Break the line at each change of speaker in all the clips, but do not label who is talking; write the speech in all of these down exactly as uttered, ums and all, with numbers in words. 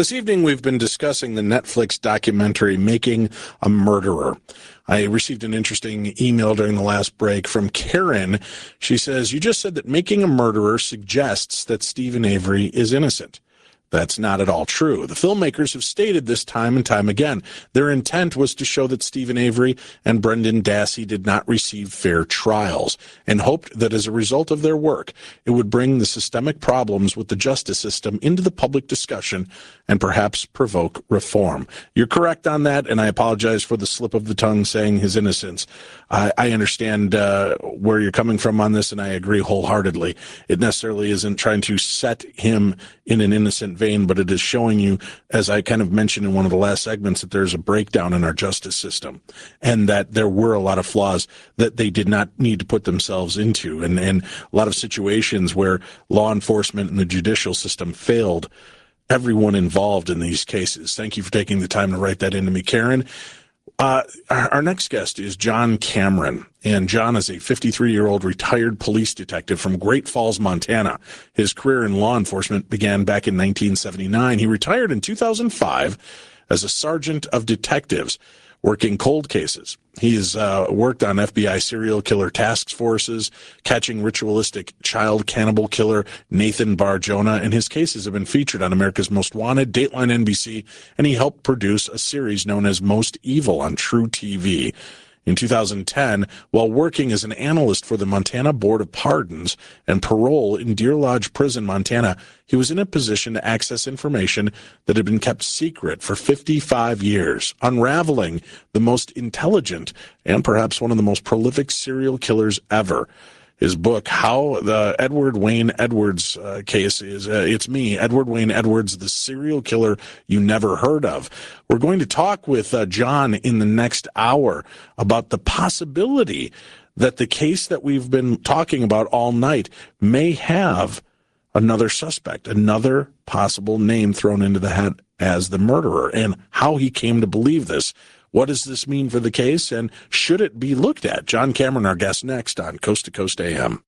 This evening, we've been discussing the Netflix documentary, Making a Murderer. I received an interesting email during the last break from Karen. She says, you just said that Making a Murderer suggests that Stephen Avery is innocent. That's not at all true. The filmmakers have stated this time and time again. Their intent was to show that Stephen Avery and Brendan Dassey did not receive fair trials, and hoped that as a result of their work, it would bring the systemic problems with the justice system into the public discussion and perhaps provoke reform. You're correct on that, and I apologize for the slip of the tongue saying his innocence. I, I understand uh, where you're coming from on this, and I agree wholeheartedly. It necessarily isn't trying to set him in an innocent vein, but it is showing you, as I kind of mentioned in one of the last segments, that there's a breakdown in our justice system and that there were a lot of flaws that they did not need to put themselves into, and, and a lot of situations where law enforcement and the judicial system failed everyone involved in these cases. Thank you for taking the time to write that into me, Karen. Uh, our, our next guest is John Cameron, and John is a fifty-three-year-old retired police detective from Great Falls, Montana. His career in law enforcement began back in nineteen seventy-nine. He retired in two thousand five as a sergeant of detectives, working cold cases. He's uh, worked on F B I serial killer task forces, catching ritualistic child cannibal killer Nathan Bar-Jonah, and his cases have been featured on America's Most Wanted, Dateline N B C, and he helped produce a series known as Most Evil on True T V. In two thousand ten, while working as an analyst for the Montana Board of Pardons and Parole in Deer Lodge Prison, Montana, he was in a position to access information that had been kept secret for fifty-five years, unraveling the most intelligent and perhaps one of the most prolific serial killers ever. His book, How the Edward Wayne Edwards uh, Case is, uh, it's me, Edward Wayne Edwards, the serial killer you never heard of. We're going to talk with uh, John in the next hour about the possibility that the case that we've been talking about all night may have another suspect, another possible name thrown into the hat as the murderer, and how he came to believe this. What does this mean for the case, and should it be looked at? John Cameron, our guest next on Coast to Coast A M.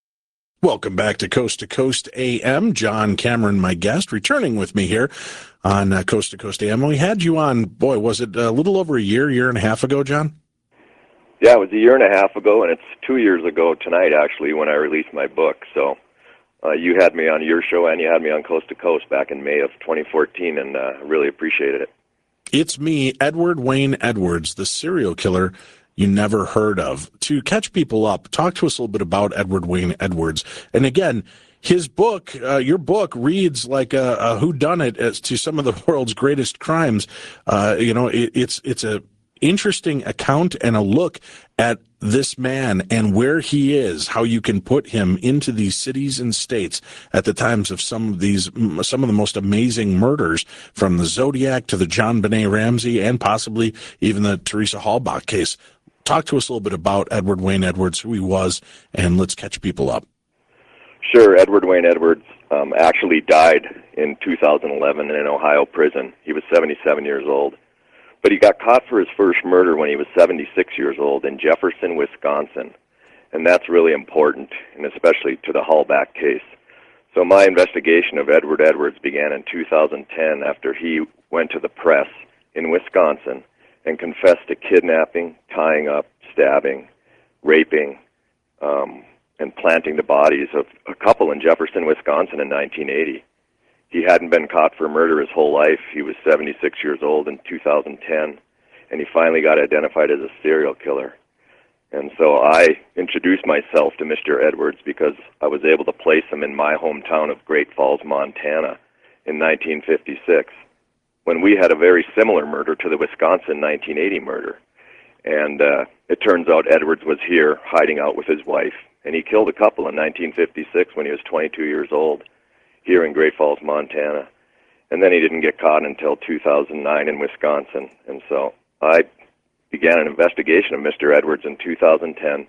Welcome back to Coast to Coast A M. John Cameron, my guest, returning with me here on uh, Coast to Coast A M. We had you on, boy, was it a little over a year, year and a half ago, John?
Yeah, it was a year and a half ago, and it's two years ago tonight, actually, when I released my book. So uh, you had me on your show, and you had me on Coast to Coast back in May of twenty fourteen, and uh, really appreciated it.
It's me, Edward Wayne Edwards, the serial killer you never heard of. To catch people up, talk to us a little bit about Edward Wayne Edwards. And again, his book, uh, your book, reads like a, a whodunit as to some of the world's greatest crimes. Uh, you know, it, it's it's a interesting account and a look at this man and where he is, how you can put him into these cities and states at the times of some of these, some of the most amazing murders, from the Zodiac to the John Benet Ramsey and possibly even the Teresa Halbach case. Talk to us a little bit about Edward Wayne Edwards, who he was, and let's catch people up.
Sure. Edward Wayne Edwards um, actually died in two thousand eleven in an Ohio prison. He was seventy-seven years old. But he got caught for his first murder when he was seventy-six years old in Jefferson, Wisconsin. And that's really important, and especially to the Halbach case. So my investigation of Edward Edwards began in two thousand ten after he went to the press in Wisconsin and confessed to kidnapping, tying up, stabbing, raping, um, and planting the bodies of a couple in Jefferson, Wisconsin in nineteen eighty. He hadn't been caught for murder his whole life. He was seventy-six years old in two thousand ten, and he finally got identified as a serial killer. And so I introduced myself to Mister Edwards because I was able to place him in my hometown of Great Falls, Montana in nineteen fifty-six, when we had a very similar murder to the Wisconsin nineteen eighty murder. And uh, it turns out Edwards was here hiding out with his wife, and he killed a couple in nineteen fifty-six when he was twenty-two years old, here in Great Falls, Montana. And then he didn't get caught until two thousand nine in Wisconsin. And so I began an investigation of Mister Edwards in two thousand ten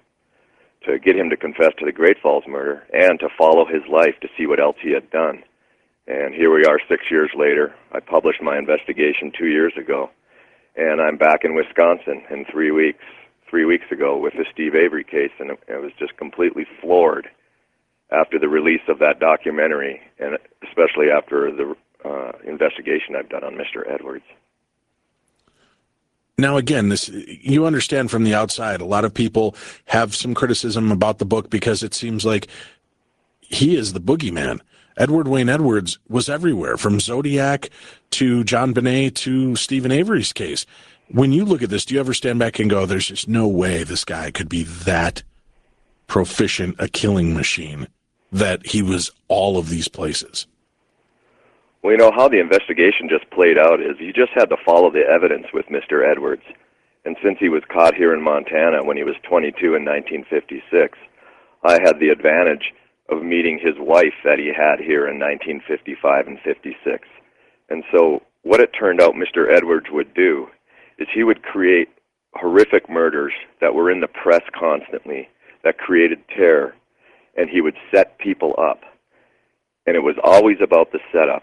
to get him to confess to the Great Falls murder and to follow his life to see what else he had done. And here we are six years later. I published my investigation two years ago, and I'm back in Wisconsin in three weeks, three weeks ago with the Steve Avery case, and I was just completely floored after the release of that documentary, and especially after the uh, investigation I've done on Mister Edwards.
Now, again, this you understand from the outside. A lot of people have some criticism about the book because it seems like he is the boogeyman. Edward Wayne Edwards was everywhere, from Zodiac to John Bonet to Stephen Avery's case. When you look at this, do you ever stand back and go, there's just no way this guy could be that proficient a killing machine, that he was all of these places?
Well, you know, how the investigation just played out is you just had to follow the evidence with Mister Edwards. And since he was caught here in Montana when he was twenty-two in nineteen fifty-six, I had the advantage of meeting his wife that he had here in nineteen fifty-five and fifty-six. And so what it turned out Mister Edwards would do is he would create horrific murders that were in the press constantly, that created terror, and he would set people up. And it was always about the setup.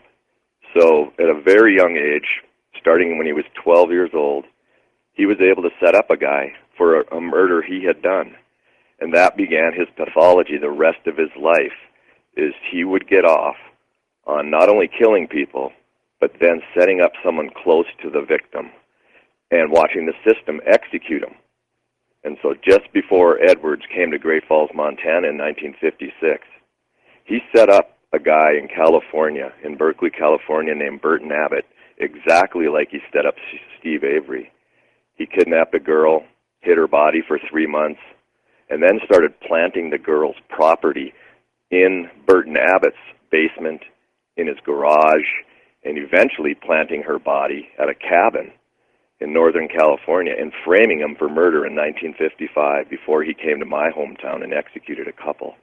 So at a very young age, starting when he was twelve years old, he was able to set up a guy for a, a murder he had done. And that began his pathology the rest of his life, is he would get off on not only killing people, but then setting up someone close to the victim and watching the system execute him. And so just before Edwards came to Great Falls, Montana in nineteen fifty-six, he set up a guy in California, in Berkeley, California, named Burton Abbott, exactly like he set up Steve Avery. He kidnapped a girl, hid her body for three months, and then started planting the girl's property in Burton Abbott's basement, in his garage, and eventually planting her body at a cabin in Northern California and framing him for murder in nineteen fifty-five before he came to my hometown and executed a couple.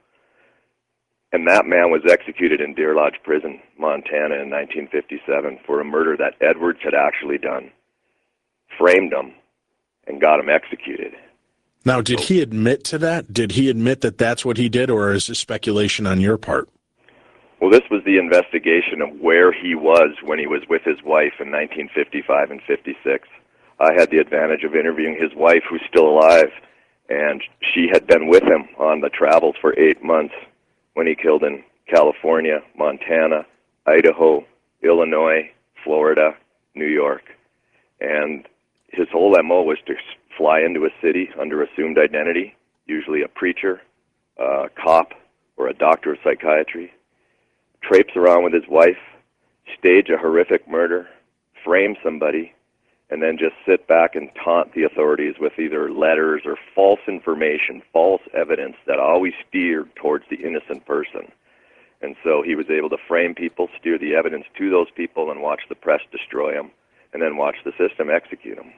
And that man was executed in Deer Lodge Prison, Montana in nineteen fifty-seven for a murder that Edwards had actually done, framed him, and got him executed.
Now, did he admit to that? Did he admit that that's what he did, or is this speculation on your part?
Well, this was the investigation of where he was when he was with his wife in nineteen fifty-five and fifty-six. I had the advantage of interviewing his wife, who's still alive, and she had been with him on the travels for eight months when he killed in California, Montana, Idaho, Illinois, Florida, New York. And his whole M O was to fly into a city under assumed identity, usually a preacher, a cop, or a doctor of psychiatry, traipse around with his wife, stage a horrific murder, frame somebody, and then just sit back and taunt the authorities with either letters or false information, false evidence that always steered towards the innocent person. And so he was able to frame people, steer the evidence to those people, and watch the press destroy them, and then watch the system execute them.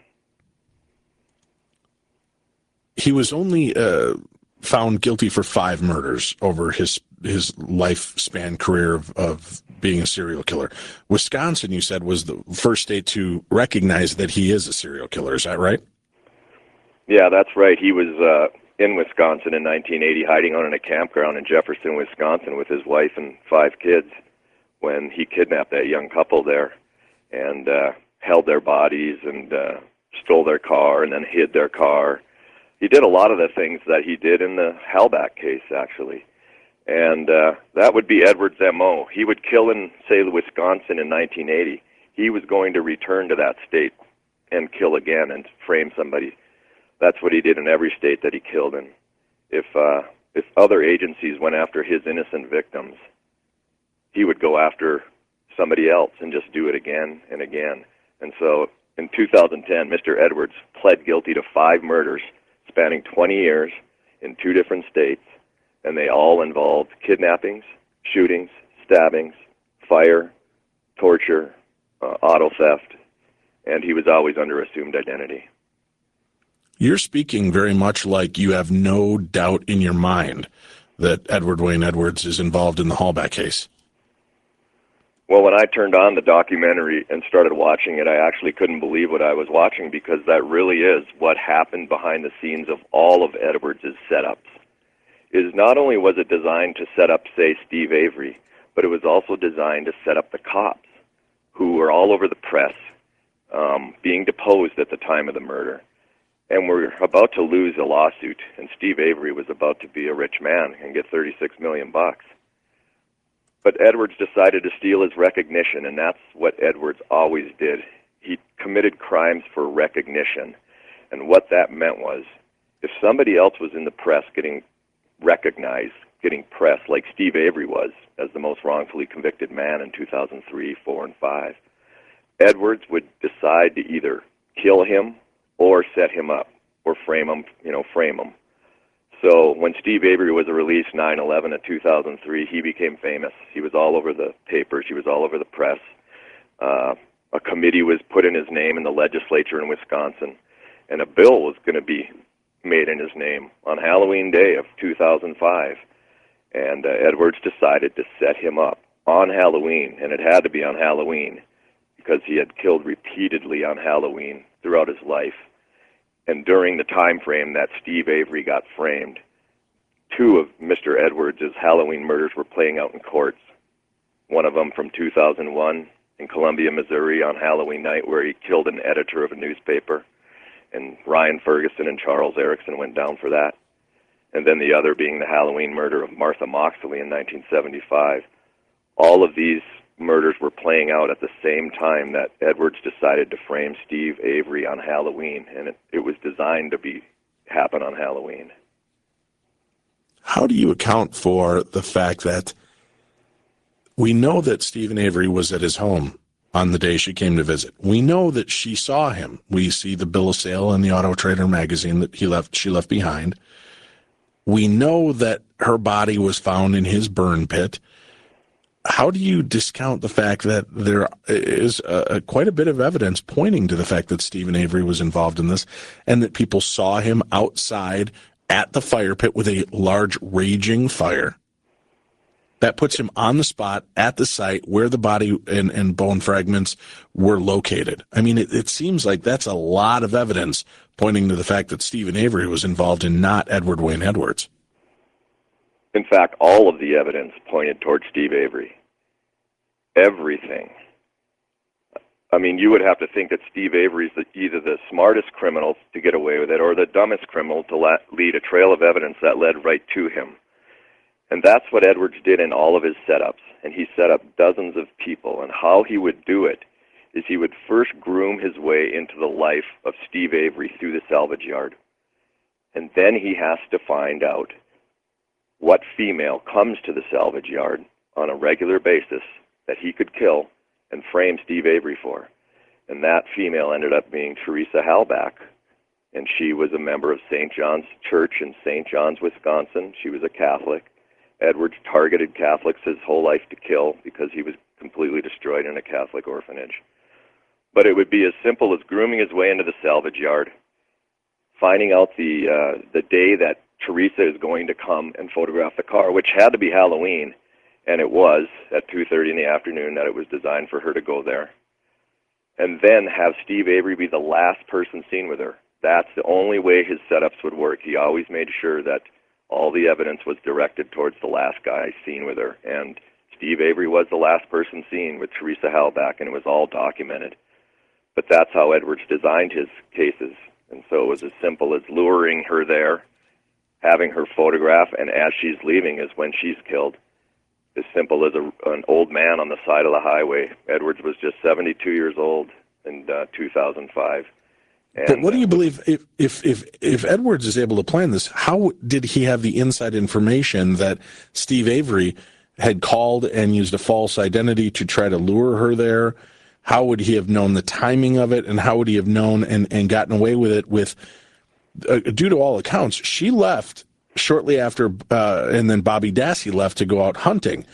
He was only uh, found guilty for five murders over his his lifespan career of, of being a serial killer. Wisconsin, you said, was the first state to recognize that he is a serial killer. Is that right?
Yeah, that's right. He was uh, in Wisconsin in nineteen eighty, hiding out in a campground in Jefferson, Wisconsin, with his wife and five kids when he kidnapped that young couple there and uh, held their bodies and uh, stole their car and then hid their car. He did a lot of the things that he did in the Halbach case, actually. And uh, that would be Edwards' M O. He would kill in, say, Wisconsin in nineteen eighty. He was going to return to that state and kill again and frame somebody. That's what he did in every state that he killed in. If, uh, if other agencies went after his innocent victims, he would go after somebody else and just do it again and again. And so in two thousand ten, Mister Edwards pled guilty to five murders spanning twenty years in two different states, and they all involved kidnappings, shootings, stabbings, fire, torture, uh, auto theft, and he was always under assumed identity.
You're speaking very much like you have no doubt in your mind that Edward Wayne Edwards is involved in the Halbach case.
Well, when I turned on the documentary and started watching it, I actually couldn't believe what I was watching, because that really is what happened behind the scenes of all of Edwards' setups. Is not only was it designed to set up, say, Steve Avery, but it was also designed to set up the cops, who were all over the press, um, being deposed at the time of the murder. And we're about to lose a lawsuit, and Steve Avery was about to be a rich man and get thirty-six million bucks. But Edwards decided to steal his recognition, and that's what Edwards always did. He committed crimes for recognition. And what that meant was, if somebody else was in the press getting recognized, getting press, like Steve Avery was, as the most wrongfully convicted man in two thousand three, four, and five, Edwards would decide to either kill him or set him up, or frame him, you know, frame him. So when Steve Avery was released nine eleven of two thousand three, he became famous. He was all over the papers. He was all over the press. Uh, a committee was put in his name in the legislature in Wisconsin, and a bill was going to be made in his name on Halloween Day of two thousand five. And uh, Edwards decided to set him up on Halloween, and it had to be on Halloween because he had killed repeatedly on Halloween throughout his life. And during the time frame that Steve Avery got framed, two of Mister Edwards' Halloween murders were playing out in courts. One of them from two thousand one in Columbia, Missouri on Halloween night, where he killed an editor of a newspaper, and Ryan Ferguson and Charles Erickson went down for that. And then the other being the Halloween murder of Martha Moxley in nineteen seventy-five. All of these murders were playing out at the same time that Edwards decided to frame Steve Avery on Halloween, and it, it was designed to be happen on Halloween.
How do you account for the fact that we know that Stephen Avery was at his home on the day she came to visit? We know that she saw him. We see the bill of sale in the Auto Trader magazine that he left she left behind. We know that her body was found in his burn pit. How do you discount the fact that there is a, a, quite a bit of evidence pointing to the fact that Stephen Avery was involved in this, and that people saw him outside at the fire pit with a large raging fire? That puts him on the spot at the site where the body and, and bone fragments were located. I mean, it, it seems like that's a lot of evidence pointing to the fact that Stephen Avery was involved and not Edward Wayne Edwards.
In fact, all of the evidence pointed towards Steve Avery. Everything. I mean, you would have to think that Steve Avery is either the smartest criminal to get away with it or the dumbest criminal to la- lead a trail of evidence that led right to him. And that's what Edwards did in all of his setups. And he set up dozens of people. And how he would do it is he would first groom his way into the life of Steve Avery through the salvage yard. And then he has to find out what female comes to the salvage yard on a regular basis that he could kill and frame Steve Avery for. And that female ended up being Teresa Halbach. And she was a member of Saint John's Church in Saint John's, Wisconsin. She was a Catholic. Edwards targeted Catholics his whole life to kill because he was completely destroyed in a Catholic orphanage. But it would be as simple as grooming his way into the salvage yard, finding out the uh, the day that Teresa is going to come and photograph the car, which had to be Halloween, and it was at two thirty in the afternoon that it was designed for her to go there. And then have Steve Avery be the last person seen with her. That's the only way his setups would work. He always made sure that all the evidence was directed towards the last guy seen with her. And Steve Avery was the last person seen with Teresa Halbach, and it was all documented. But that's how Edwards designed his cases. And so it was as simple as luring her there, having her photograph, and as she's leaving is when she's killed. As simple as a, an old man on the side of the highway. Edwards was just seventy-two years old in uh, two thousand five. And,
but what do you believe, if, if if if Edwards is able to plan this, how did he have the inside information that Steve Avery had called and used a false identity to try to lure her there? How would he have known the timing of it, and how would he have known and, and gotten away with it with, uh, due to all accounts, she left shortly after, uh, and then Bobby Dassey left to go out hunting.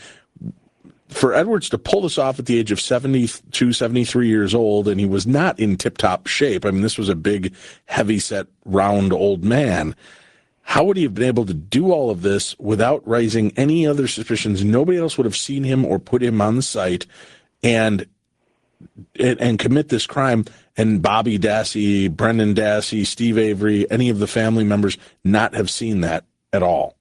For Edwards to pull this off at the age of seventy-two, seventy-three years old, and he was not in tip-top shape. I mean, this was a big, heavy-set, round old man. How would he have been able to do all of this without raising any other suspicions? Nobody else would have seen him or put him on the site and and, and commit this crime, and Bobby Dassey, Brendan Dassey, Steve Avery, any of the family members not have seen that at all?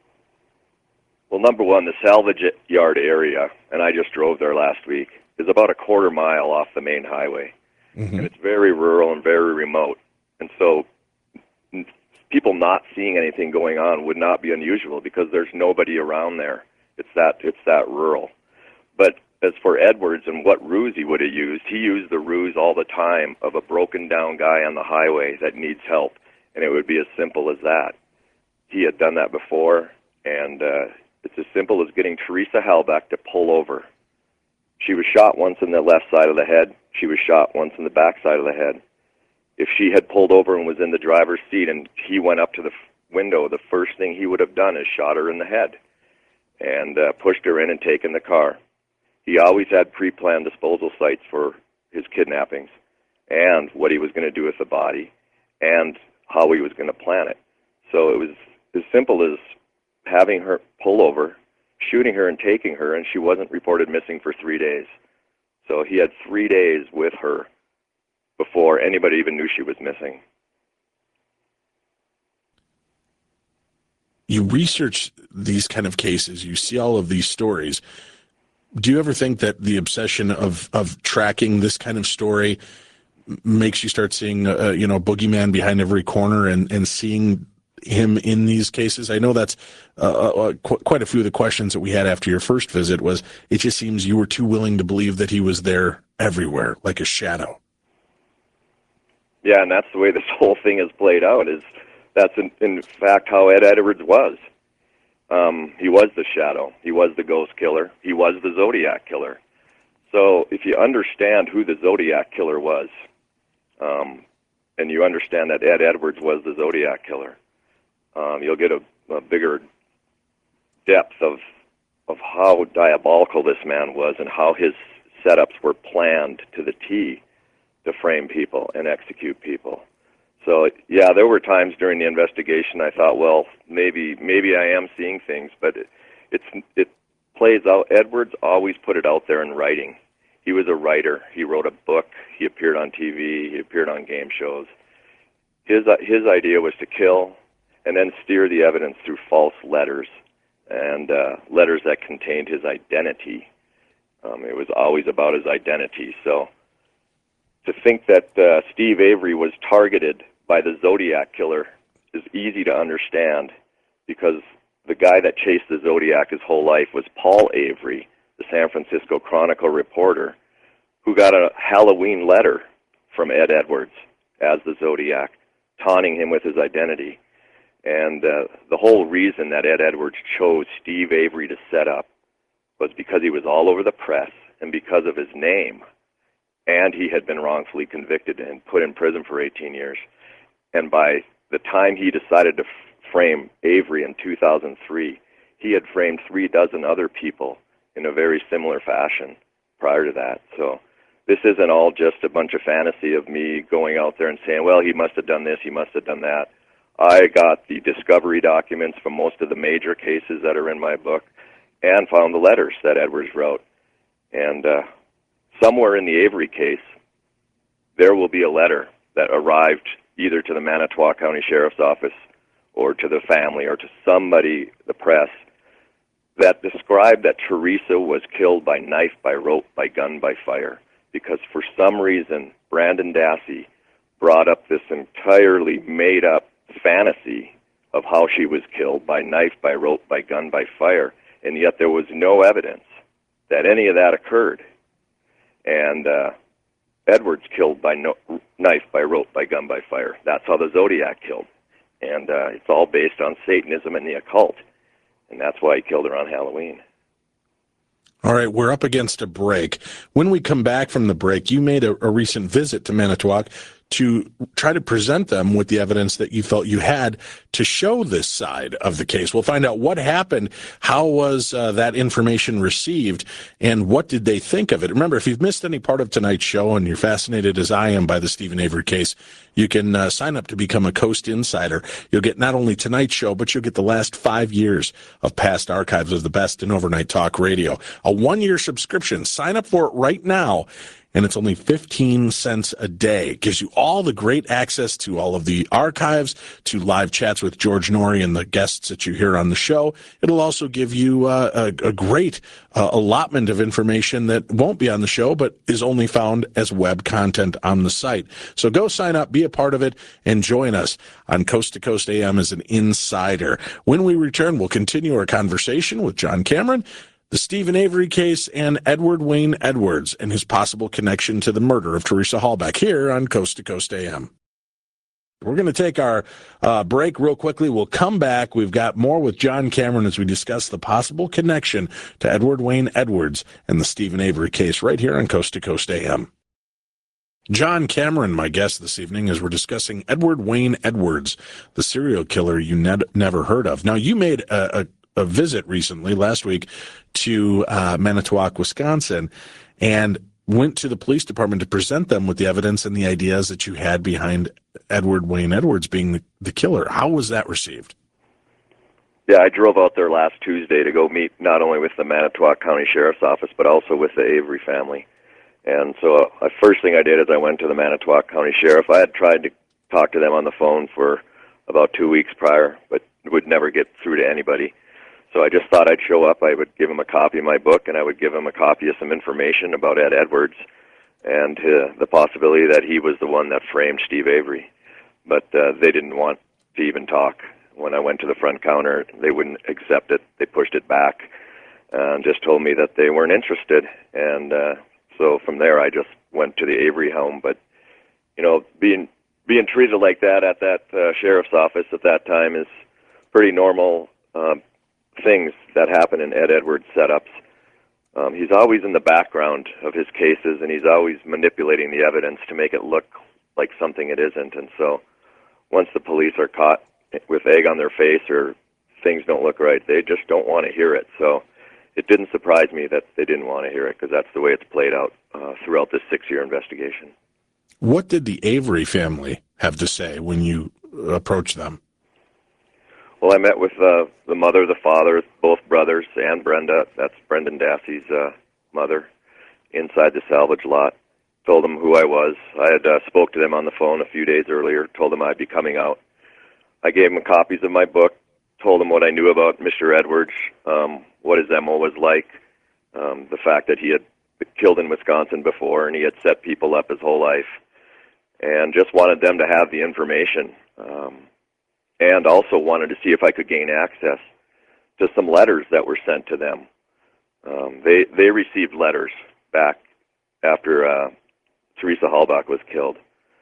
Well, number one, the salvage yard area, and I just drove there last week, is about a quarter mile off the main highway. Mm-hmm. And it's very rural and very remote. And so people not seeing anything going on would not be unusual because there's nobody around there. It's that it's that rural. But as for Edwards and what ruse he would have used, he used the ruse all the time of a broken down guy on the highway that needs help, and it would be as simple as that. He had done that before, and uh, it's as simple as getting Teresa Halbach to pull over. She was shot once in the left side of the head. She was shot once in the back side of the head. If she had pulled over and was in the driver's seat and he went up to the window, the first thing he would have done is shot her in the head and uh, pushed her in and taken the car. He always had pre-planned disposal sites for his kidnappings and what he was going to do with the body and how he was going to plan it. So it was as simple as having her pull over, shooting her and taking her, and she wasn't reported missing for three days. So he had three days with her before anybody even knew she was missing.
You research these kind of cases, you see all of these stories. Do you ever think that the obsession of of tracking this kind of story makes you start seeing, uh, you know, boogeyman behind every corner and, and seeing him in these cases? I know that's uh, uh, qu- quite a few of the questions that we had after your first visit was, it just seems you were too willing to believe that he was there everywhere, like a shadow.
Yeah, and that's the way this whole thing is played out, is that's in, in fact how Ed Edwards was. Um, he was the shadow. He was the ghost killer. He was the Zodiac killer. So if you understand who the Zodiac killer was, um, and you understand that Ed Edwards was the Zodiac killer, um, you'll get a, a bigger depth of of how diabolical this man was and how his setups were planned to the T to frame people and execute people. So, yeah, there were times during the investigation I thought, well, maybe maybe I am seeing things, but it, it's it plays out. Edwards always put it out there in writing. He was a writer. He wrote a book. He appeared on T V. He appeared on game shows. His uh, his idea was to kill and then steer the evidence through false letters and uh, letters that contained his identity. Um, it was always about his identity. So to think that uh, Steve Avery was targeted by the Zodiac killer is easy to understand, because the guy that chased the Zodiac his whole life was Paul Avery, the San Francisco Chronicle reporter, who got a Halloween letter from Ed Edwards as the Zodiac, taunting him with his identity. And uh, the whole reason that Ed Edwards chose Steve Avery to set up was because he was all over the press and because of his name. And he had been wrongfully convicted and put in prison for eighteen years. And by the time he decided to f- frame Avery in two thousand three, he had framed three dozen other people in a very similar fashion prior to that. So this isn't all just a bunch of fantasy of me going out there and saying, well, he must have done this, he must have done that. I got the discovery documents from most of the major cases that are in my book and found the letters that Edwards wrote. And uh, somewhere in the Avery case, there will be a letter that arrived either to the Manitowoc County Sheriff's Office or to the family or to somebody, the press, that described that Teresa was killed by knife, by rope, by gun, by fire, because for some reason Brandon Dassey brought up this entirely made-up fantasy of how she was killed by knife, by rope, by gun, by fire, and yet there was no evidence that any of that occurred. And uh, Edwards killed by no, knife, by rope, by gun, by fire. That's how the Zodiac killed. And uh, it's all based on Satanism and the occult. And that's why he killed her on Halloween.
All right, we're up against a break. When we come back from the break, you made a, a recent visit to Manitowoc to try to present them with the evidence that you felt you had to show this side of the case. We'll find out what happened, how was uh, that information received, and what did they think of it. Remember, if you've missed any part of tonight's show and you're fascinated as I am by the Stephen Avery case, you can uh, sign up to become a Coast Insider. You'll get not only tonight's show, but you'll get the last five years of past archives of the best in overnight talk radio. A one-year subscription. Sign up for it right now. And it's only fifteen cents a day. It gives you all the great access to all of the archives, to live chats with George Norrie and the guests that you hear on the show. It'll also give you uh, a, a great uh, allotment of information that won't be on the show, but is only found as web content on the site. So go sign up, be a part of it, and join us on Coast to Coast A M as an insider. When we return, we'll continue our conversation with John Cameron. the Stephen Avery case, and Edward Wayne Edwards and his possible connection to the murder of Teresa Halbach here on Coast to Coast A M. We're going to take our uh, break real quickly. We'll come back. We've got more with John Cameron as we discuss the possible connection to Edward Wayne Edwards and the Stephen Avery case right here on Coast to Coast A M. John Cameron, my guest this evening, as we're discussing Edward Wayne Edwards, the serial killer you ne- never heard of. Now, you made a, a, a visit recently, last week, to uh, Manitowoc, Wisconsin, and went to the police department to present them with the evidence and the ideas that you had behind Edward Wayne Edwards being the, the killer. How was that received?
Yeah, I drove out there last Tuesday to go meet not only with the Manitowoc County Sheriff's Office, but also with the Avery family. And so uh, the first thing I did is I went to the Manitowoc County Sheriff. I had tried to talk to them on the phone for about two weeks prior, but would never get through to anybody. So I just thought I'd show up. I would give him a copy of my book, and I would give him a copy of some information about Ed Edwards and uh, the possibility that he was the one that framed Steve Avery. But uh, they didn't want to even talk. When I went to the front counter, they wouldn't accept it. They pushed it back and just told me that they weren't interested. And uh, so from there, I just went to the Avery home. But, you know, being being treated like that at that uh, sheriff's office at that time is pretty normal uh, things that happen in Ed Edwards setups. Um, he's always in the background of his cases, and he's always manipulating the evidence to make it look like something it isn't. And so once the police are caught with egg on their face or things don't look right, they just don't want to hear it. So it didn't surprise me that they didn't want to hear it, because that's the way it's played out uh, throughout this six-year investigation.
What did the Avery family have to say when you approached them?
Well, I met with uh, the mother, the father, both brothers, and Brenda. That's Brendan Dassey's uh, mother, inside the salvage lot. Told them who I was. I had uh, spoke to them on the phone a few days earlier, told them I'd be coming out. I gave them copies of my book, told them what I knew about Mister Edwards, um, what his M O was like, um, the fact that he had been killed in Wisconsin before and he had set people up his whole life, and just wanted them to have the information, um, and also wanted to see if I could gain access to some letters that were sent to them. Um, they they received letters back after uh, Teresa Halbach was killed.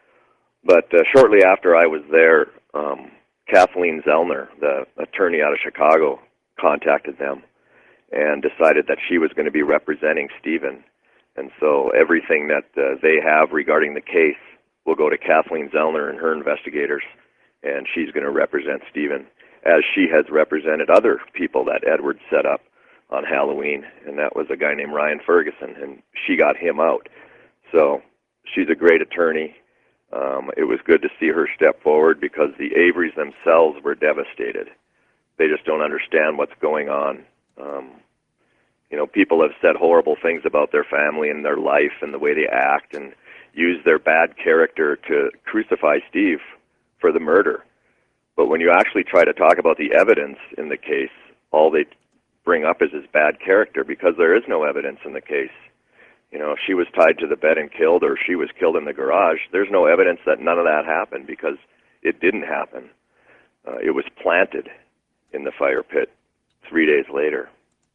But uh, shortly after I was there, um, Kathleen Zellner, the attorney out of Chicago, contacted them and decided that she was going to be representing Stephen. And so everything that uh, they have regarding the case will go to Kathleen Zellner and her investigators, and she's going to represent Stephen, as she has represented other people that Edwards set up on Halloween, and that was a guy named Ryan Ferguson, and she got him out. So she's a great attorney. Um, it was good to see her step forward, because the Averys themselves were devastated. They just don't understand what's going on. Um, you know, people have said horrible things about their family and their life and the way they act, and use their bad character to crucify Steve for the murder. But when you actually try to talk about the evidence in the case, all they bring up is his bad character, because there is no evidence in the case. You know, if she was tied to the bed and killed, or she was killed in the garage, there's no evidence that none of that happened, because it didn't happen. Uh, it was planted in the fire pit three days later.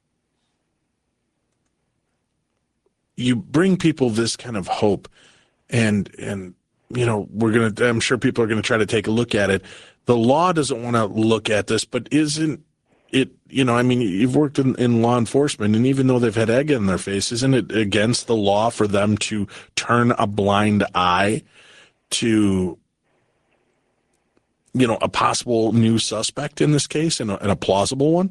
You bring people this kind of hope, and and you know, we're gonna. I'm sure people are gonna try to take a look at it. The law doesn't want to look at this, but isn't it? You know, I mean, you've worked in, in law enforcement, and even though they've had egg in their face, isn't it against the law for them to turn a blind eye to, you know, a possible new suspect in this case, and a, and a plausible one?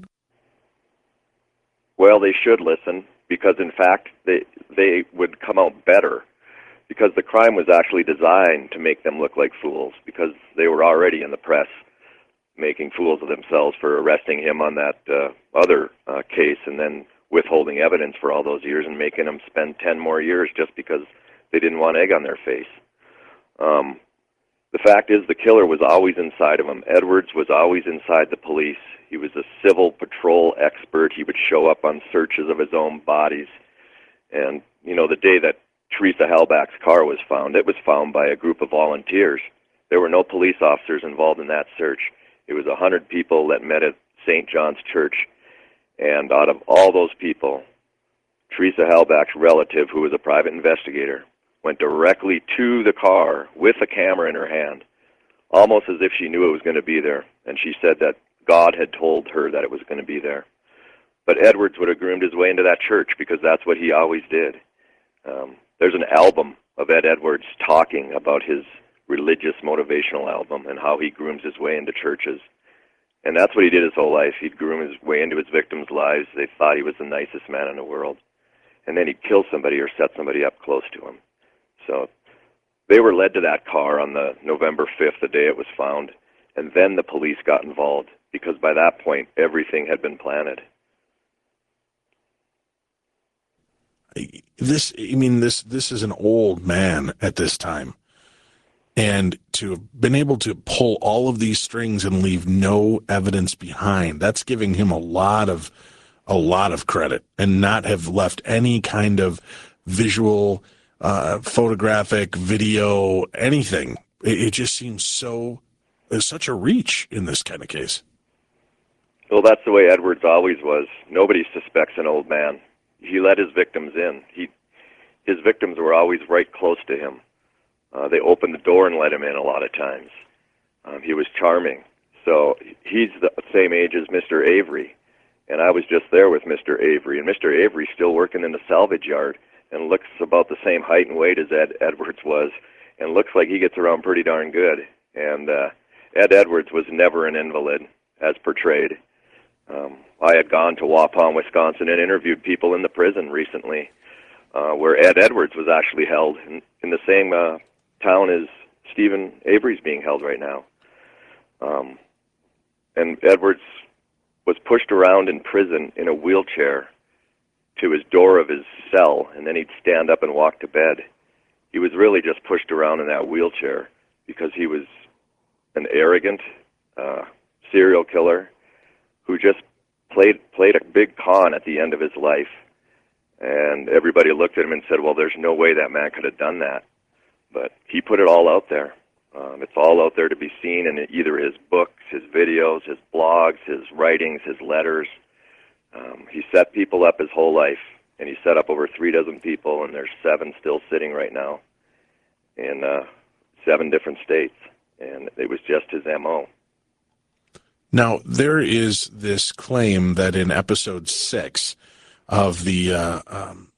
Well, they should listen, because in fact they they would come out better, because the crime was actually designed to make them look like fools, because they were already in the press making fools of themselves for arresting him on that uh, other uh, case, and then withholding evidence for all those years and making them spend ten more years just because they didn't want egg on their face. Um, the fact is, the killer was always inside of him. Edwards was always inside the police. He was a civil patrol expert. He would show up on searches of his own bodies. And, you know, the day that Teresa Halbach's car was found, it was found by a group of volunteers. There were no police officers involved in that search. It was a hundred people that met at Saint John's Church, And out of all those people, Teresa Halbach's relative, who was a private investigator, went directly to the car with a camera in her hand, almost as if she knew it was going to be there. And she said that God had told her that it was going to be there. But Edwards would have groomed his way into that church because that's what he always did. Um, there's an album of Ed Edwards talking about his religious motivational album and how he grooms his way into churches. And that's what he did his whole life. He'd groom his way into his victims' lives. They thought he was the nicest man in the world. And then he'd kill somebody or set somebody up close to him. So they were led to that car on the November fifth, the day it was found, and then the police got involved because by that point everything had been planted.
This, I mean, this this is an old man at this time. And to have been able to pull all of these strings and leave no evidence behind, that's giving him a lot of a lot of credit, and not have left any kind of visual, uh, photographic, video, anything. It, it just seems so, there's such a reach in this kind of case.
Well, that's the way Edwards always was. Nobody suspects an old man. He let his victims in. He, his victims were always right close to him. Uh, they opened the door and let him in a lot of times. Um, he was charming. So he's the same age as Mister Avery. And I was just there with Mister Avery. And Mister Avery's still working in the salvage yard and looks about the same height and weight as Ed Edwards was, and looks like he gets around pretty darn good. And uh, Ed Edwards was never an invalid, as portrayed. Um, I had gone to Waupun, Wisconsin, and interviewed people in the prison recently, uh, where Ed Edwards was actually held in, in the same uh, town as Stephen Avery's being held right now. Um, and Edwards was pushed around in prison in a wheelchair to his door of his cell, and then he'd stand up and walk to bed. He was really just pushed around in that wheelchair because he was an arrogant uh, serial killer who just played played a big con at the end of his life. And everybody looked at him and said, well, there's no way that man could have done that. But he put it all out there. Um, it's all out there to be seen in either his books, his videos, his blogs, his writings, his letters. Um, he set people up his whole life, and he set up over three dozen people, and there's seven still sitting right now in uh, seven different states. And it was just his M O.
Now, there is this claim that in episode six of the uh, um,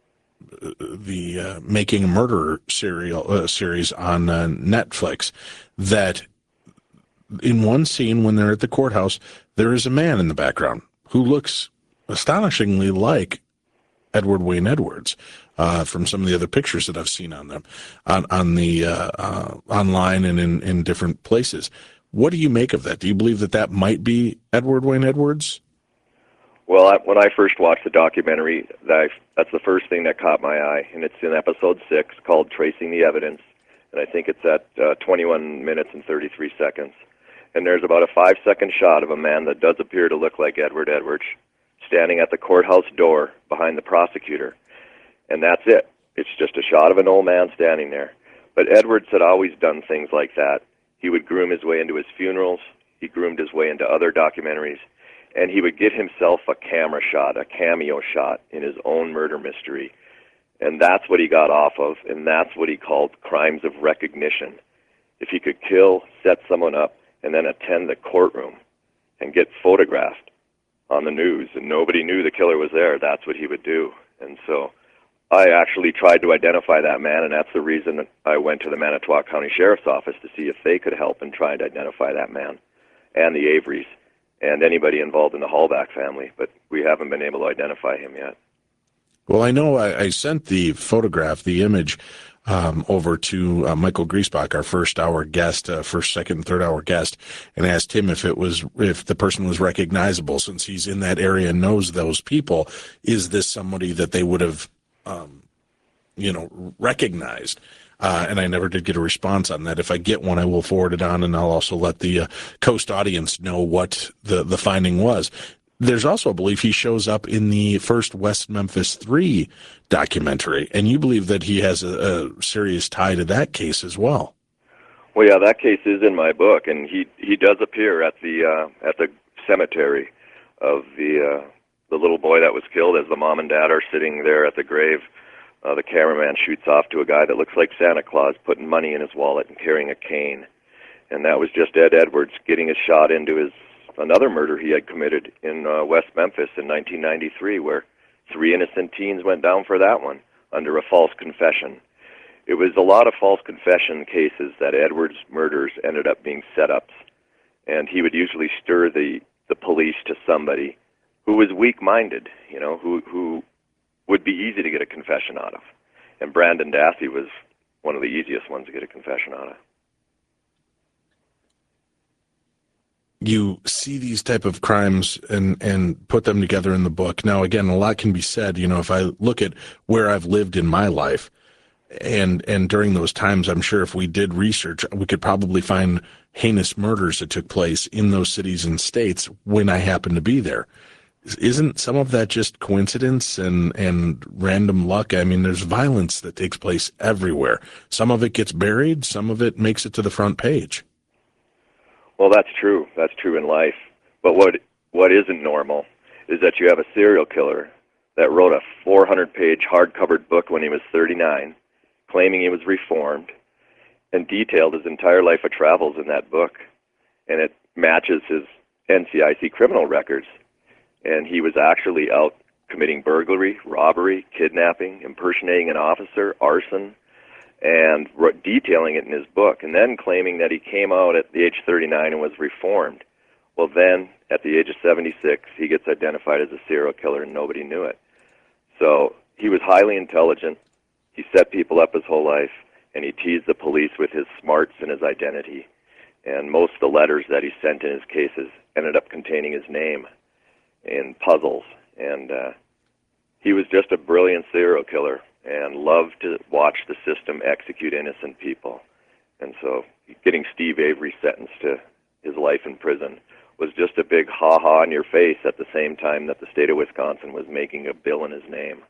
the uh, Making a Murderer serial uh, series on uh, Netflix, that in one scene when they're at the courthouse, there is a man in the background who looks astonishingly like Edward Wayne Edwards uh, from some of the other pictures that I've seen on them on on the uh, uh, online and in, in different places. What do you make of that? Do you believe that that might be Edward Wayne Edwards?
Well, I, when I first watched the documentary, that I, that's the first thing that caught my eye, and it's in episode six called Tracing the Evidence, and I think it's at uh, twenty-one minutes and thirty-three seconds. And there's about a five-second shot of a man that does appear to look like Edward Edwards standing at the courthouse door behind the prosecutor, and that's it. It's just a shot of an old man standing there. But Edwards had always done things like that. He would groom his way into his funerals. He groomed his way into other documentaries. And he would get himself a camera shot, a cameo shot in his own murder mystery. And that's what he got off of, and that's what he called crimes of recognition. If he could kill, set someone up, and then attend the courtroom and get photographed on the news, and nobody knew the killer was there, that's what he would do. And so I actually tried to identify that man, and that's the reason I went to the Manitowoc County Sheriff's Office to see if they could help and try to identify that man and the Averys and anybody involved in the Halbach family, but we haven't been able to identify him yet.
Well, I know I, I sent the photograph, the image, um, over to uh, Michael Griesbach, our first hour guest, uh, first, second, third hour guest, and asked him if it was, if the person was recognizable, since he's in that area and knows those people. Is this somebody that they would have, um, you know, recognized? Uh, and I never did get a response on that. If I get one, I will forward it on, and I'll also let the uh, Coast audience know what the, the finding was. There's also a belief he shows up in the first West Memphis three documentary, and you believe that he has a, a serious tie to that case as well.
Well, yeah, that case is in my book, and he, he does appear at the uh, at the cemetery of the uh, the little boy that was killed, as the mom and dad are sitting there at the grave, uh, the cameraman shoots off to a guy that looks like Santa Claus putting money in his wallet and carrying a cane. And that was just Ed Edwards getting a shot into his another murder he had committed in uh, West Memphis in nineteen ninety-three, where three innocent teens went down for that one under a false confession. It was a lot of false confession cases that Edwards' murders ended up being setups, and he would usually stir the, the police to somebody who was weak-minded, you know, who, who would be easy to get a confession out of. And Brandon Dassey was one of the easiest ones to get a confession out of.
You see these type of crimes and, and put them together in the book. Now, again, a lot can be said. You know, if I look at where I've lived in my life, and and during those times, I'm sure if we did research, we could probably find heinous murders that took place in those cities and states when I happened to be there. Isn't some of that just coincidence and, and random luck? I mean, there's violence that takes place everywhere. Some of it gets buried. Some of it makes it to the front page.
Well, that's true. That's true in life. But what what isn't normal is that you have a serial killer that wrote a four hundred page hardcover book when he was thirty-nine, claiming he was reformed, and detailed his entire life of travels in that book. And it matches his N C I C criminal records. And he was actually out committing burglary, robbery, kidnapping, impersonating an officer, arson, and detailing it in his book, and then claiming that he came out at the age thirty-nine and was reformed. Well, then, at the age of seventy-six, he gets identified as a serial killer, and nobody knew it. So he was highly intelligent. He set people up his whole life, and he teased the police with his smarts and his identity. And most of the letters that he sent in his cases ended up containing his name in puzzles. And uh, he was just a brilliant serial killer and loved to watch the system execute innocent people. And so getting Steve Avery sentenced to his life in prison was just a big ha-ha in your face at the same time that the state of Wisconsin was making a bill in his name.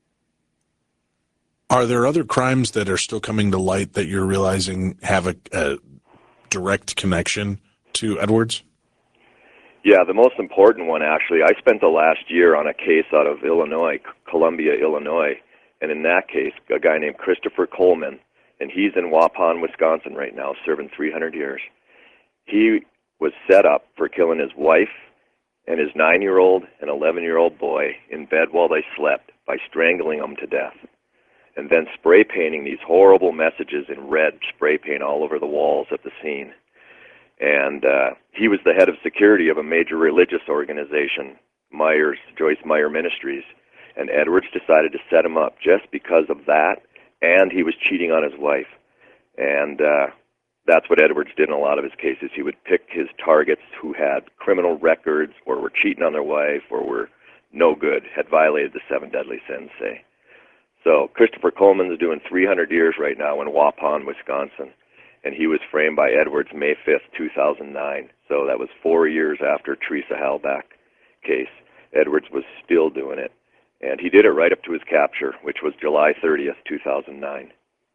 Are there other crimes that are still coming to light that you're realizing have a, a direct connection to Edwards?
Yeah, the most important one, actually, I spent the last year on a case out of Illinois, Columbia, Illinois, and in that case, a guy named Christopher Coleman, and he's in Waupun, Wisconsin right now, serving three hundred years. He was set up for killing his wife and his nine-year-old and eleven-year-old boy in bed while they slept by strangling them to death, and then spray painting these horrible messages in red spray paint all over the walls at the scene. And uh, he was the head of security of a major religious organization, Myers, Joyce Meyer Ministries, and Edwards decided to set him up just because of that, and he was cheating on his wife. And uh, that's what Edwards did in a lot of his cases. He would pick his targets who had criminal records or were cheating on their wife or were no good, had violated the seven deadly sins, say. So Christopher Coleman's doing three hundred years right now in Waupun, Wisconsin, and he was framed by Edwards May fifth, two thousand nine. So that was four years after Teresa Halbach case. Edwards was still doing it, and he did it right up to his capture, which was July thirtieth, two thousand nine.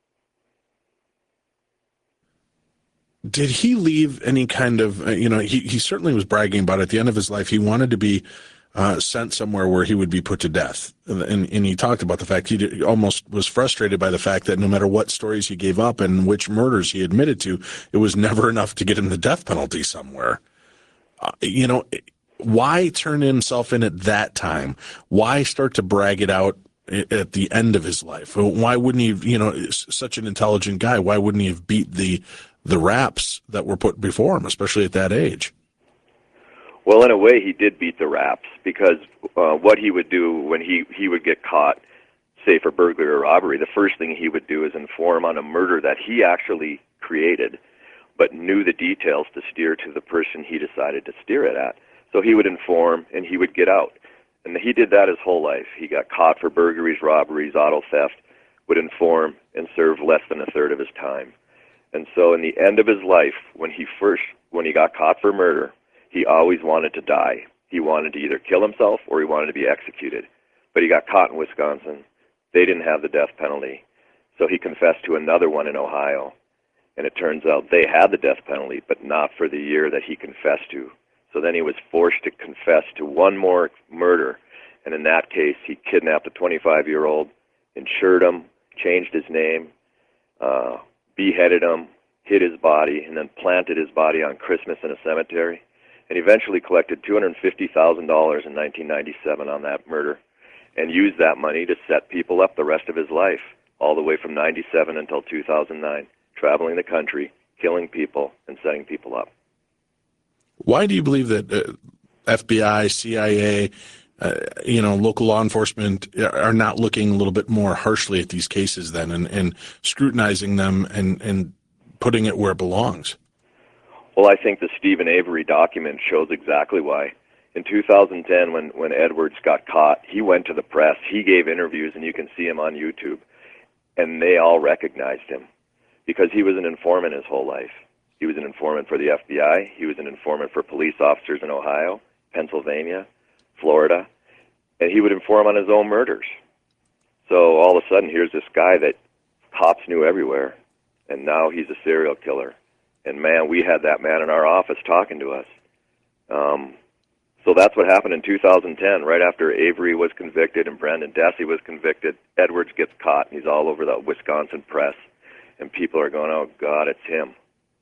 Did he leave any kind of, uh, you know, he, he certainly was bragging about it. At the end of his life, he wanted to be uh, sent somewhere where he would be put to death. And, and he talked about the fact he did, almost was frustrated by the fact that no matter what stories he gave up and which murders he admitted to, it was never enough to get him the death penalty somewhere. Uh, you know, why turn himself in at that time? Why start to brag it out at the end of his life? Why wouldn't he, you know, such an intelligent guy, why wouldn't he have beat the the raps that were put before him, especially at that age?
Well, in a way, he did beat the raps, because uh, what he would do when he, he would get caught, say for burglary or robbery, the first thing he would do is inform on a murder that he actually created, but knew the details to steer to the person he decided to steer it at. So he would inform, and he would get out. And he did that his whole life. He got caught for burglaries, robberies, auto theft, would inform, and serve less than a third of his time. And so in the end of his life, when he first, when he got caught for murder, he always wanted to die. He wanted to either kill himself or he wanted to be executed. But he got caught in Wisconsin. They didn't have the death penalty. So he confessed to another one in Ohio. And it turns out they had the death penalty, but not for the year that he confessed to. So then he was forced to confess to one more murder And in that case, he kidnapped a twenty-five-year-old, insured him, changed his name, uh, beheaded him, hid his body, and then planted his body on Christmas in a cemetery, and eventually collected two hundred fifty thousand dollars in nineteen ninety-seven on that murder, and used that money to set people up the rest of his life, all the way from ninety-seven until two thousand nine, traveling the country, killing people, and setting people up.
Why do you believe that uh, F B I, C I A, uh, you know, local law enforcement are not looking a little bit more harshly at these cases then, and, and scrutinizing them and, and putting it where it belongs?
Well, I think the Stephen Avery document shows exactly why. In two thousand ten, when, when Edwards got caught, he went to the press, he gave interviews, and you can see him on YouTube, and they all recognized him because he was an informant his whole life. He was an informant for the F B I, he was an informant for police officers in Ohio, Pennsylvania, Florida, and he would inform on his own murders. So all of a sudden, here's this guy that cops knew everywhere, and now he's a serial killer. And man, we had that man in our office talking to us. Um, so that's what happened in two thousand ten, right after Avery was convicted and Brendan Dassey was convicted. Edwards gets caught, and he's all over the Wisconsin press, and people are going, oh, God, it's him.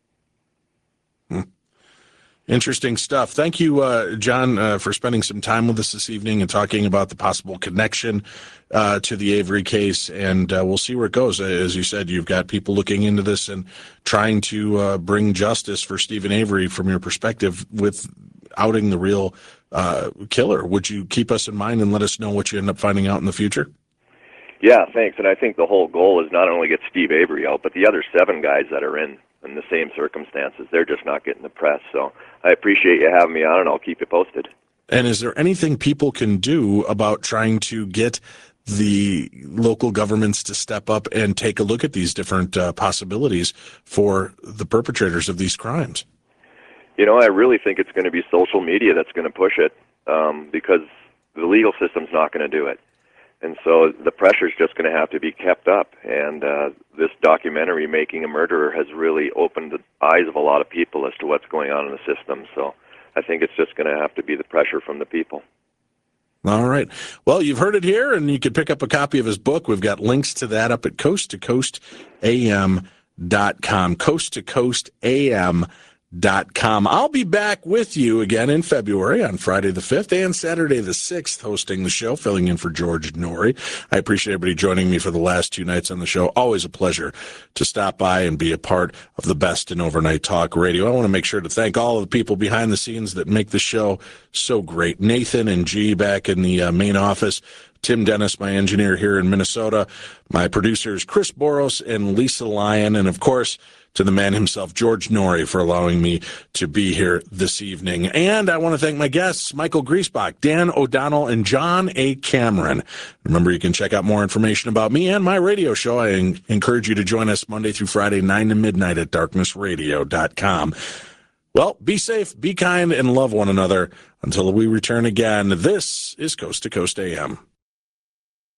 Hmm. Interesting stuff. Thank you, uh, John, uh, for spending some time with us this evening and talking about the possible connection uh, to the Avery case. And uh, we'll see where it goes. As you said, you've got people looking into this and trying to uh, bring justice for Stephen Avery from your perspective with outing the real uh, killer. Would you keep us in mind and let us know what you end up finding out in the future?
Yeah, thanks. And I think the whole goal is not only get Steve Avery out, but the other seven guys that are in in the same circumstances. They're just not getting the press. So I appreciate you having me on, and I'll keep you posted.
And is there anything people can do about trying to get the local governments to step up and take a look at these different uh, possibilities for the perpetrators of these crimes?
You know, I really think it's going to be social media that's going to push it, um, because the legal system's not going to do it. And so the pressure's just going to have to be kept up. And uh, this documentary, Making a Murderer, has really opened the eyes of a lot of people as to what's going on in the system. So I think it's just going to have to be the pressure from the people.
All right. Well, you've heard it here, and you can pick up a copy of his book. We've got links to that up at coast to coast a m dot com. coast to coast a m dot com. I'll be back with you again in February on Friday the fifth and Saturday the sixth, hosting the show, filling in for George Norrie. I appreciate everybody joining me for the last two nights on the show. Always a pleasure to stop by and be a part of the best in overnight talk radio. I want to make sure to thank all of the people behind the scenes that make the show so great. Nathan and G back in the uh, main office. Tim Dennis, my engineer here in Minnesota. My producers, Chris Boros and Lisa Lyon. And, of course, to the man himself, George Norrie, for allowing me to be here this evening. And I want to thank my guests, Michael Griesbach, Dan O'Donnell, and John A. Cameron. Remember, you can check out more information about me and my radio show. I encourage you to join us Monday through Friday, nine to midnight at darkness radio dot com. Well, be safe, be kind, and love one another until we return again. This is Coast to Coast A M.